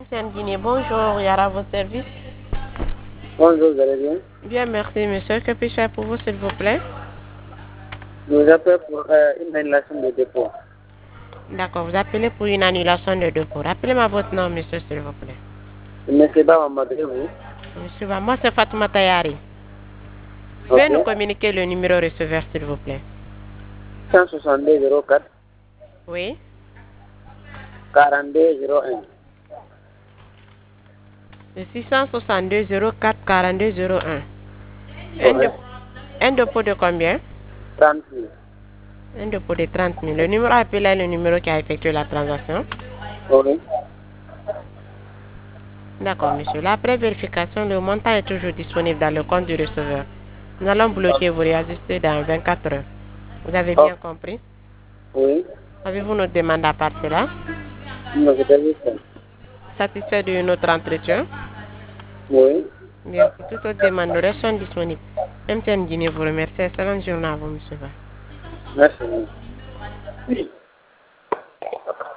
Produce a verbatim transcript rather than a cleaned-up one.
Monsieur Guinée, bonjour, Yara, vos services. Bonjour, vous allez bien? Bien, merci, monsieur. Que puis-je faire pour vous, s'il vous plaît? Je vous appelle pour euh, une annulation de dépôt. D'accord, vous appelez pour une annulation de dépôt. Rappelez-moi votre nom, monsieur, s'il vous plaît. Monsieur Bawamadre, vous? Monsieur, bah, moi, c'est Fatouma Tayari. Ok. Veuillez nous communiquer le numéro receveur, s'il vous plaît. cent soixante-deux zéro quatre Oui. quarante-deux zéro un. Le six cent soixante-deux zéro quatre quarante-deux zéro un. Un, Ouais. dép- un dépôt de combien? trente mille. Un dépôt de trente mille. Le numéro appelé est le numéro qui a effectué la transaction. Oui. D'accord, monsieur. La pré-vérification, le montant est toujours disponible dans le compte du receveur. Nous allons bloquer vos réajuster dans vingt-quatre heures. Vous avez Oh, bien compris? oui. Avez-vous notre demande à part cela? Non, c'est pas juste. Satisfait de notre entretien? Oui. Bien, pour toute autre demande, nous restons disponibles. M T N Guinée vous remercie. Excellente journée à vous, monsieur. Merci.